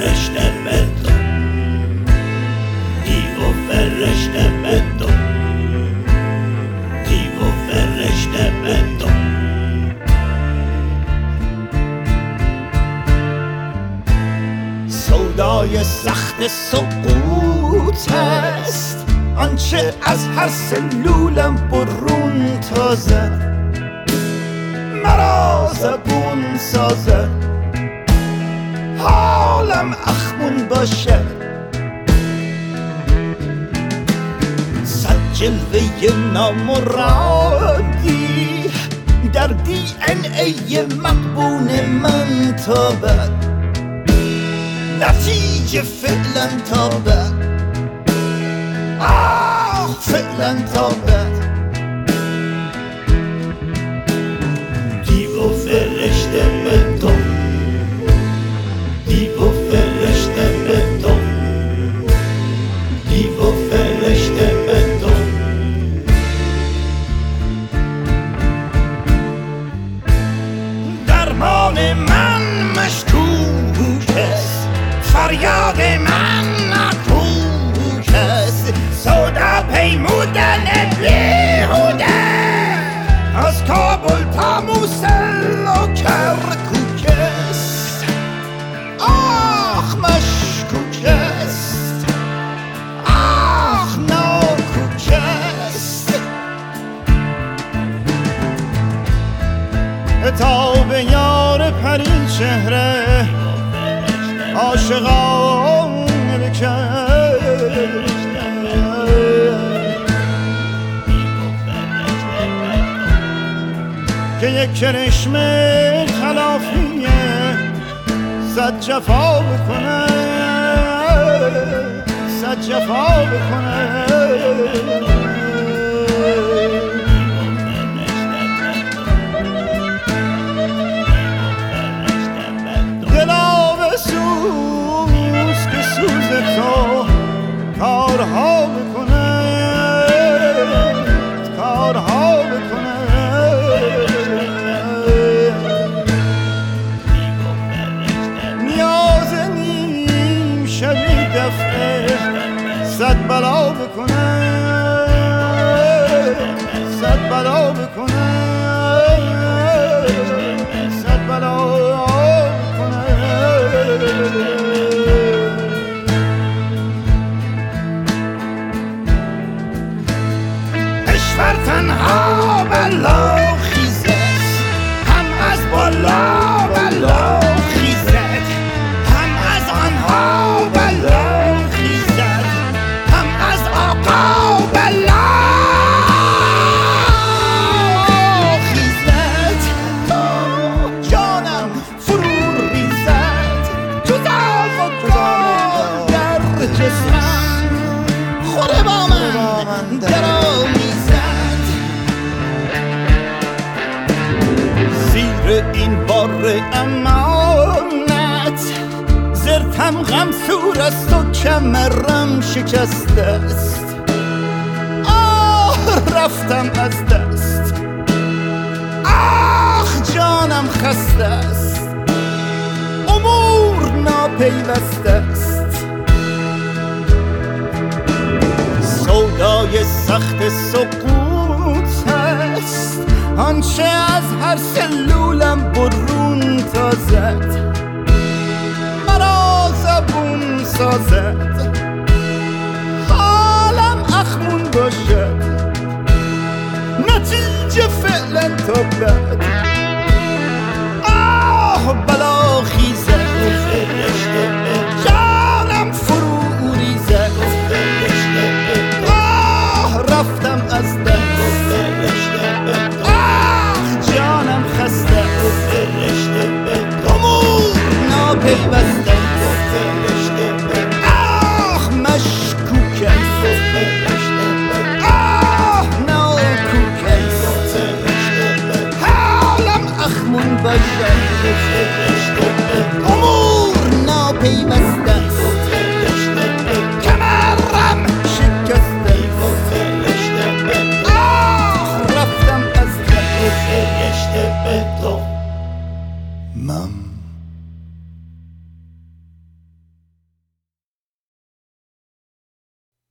فرشته بدو دیو و فرشته بدو دیو و فرشته بدو سودای سخت سقوط است آنچه از هر سلولم برون تازه مرا زبون سازه حالم اخمون باشه صد جلوه نامرادی در دی ان ای مقبون من تابد نتیجه فعلا تابد فعلا تابد دیو و فرشته بدو دیو و فرشته بدو دیو و فرشته بدو درمان من مشکوک است فریاد من نکوک است سودا پیمودن بیهوده از کابل تا موسل و کرکوک است آخ مشکوک است آخ ناکوک است عتاب یار پری چهره عاشقان بکن که یک کرشمه خلافیه صد جفا بکنه صد جفا بکنه دلا به سوز که سوز تو کارها بکنه کارها بکنه نیاز نیم شبی دفعه صد بلا بکنه صد بلا بکنه صد بلا بکنه کشور تنها بلا خیزد هم از بالا بلا خیزد هم از آنها بلا خیزد هم از آقا بلا خیزد جانم فرو ریزد جزاف و کار در جسمم خوره با من درآمیزد زیر این بار امانت زرتم غم سور است و کمرم شکسته است رفتم از دست جانم خسته است امور ناپیوسته است سودای سخت سقوط است آنچه از هر سلولم برون تازد مرا زبون سازد حالم اخمون باشد نتیجه فعلا تابد بلا خیزد جانم فرو ریزد رفتم از دست جانم خسته امور ناپیوسته مشکوک است ناکوک است حالم اخمون باشد امور ناپیوسته است کمرم شکسته رفتم از دست Mam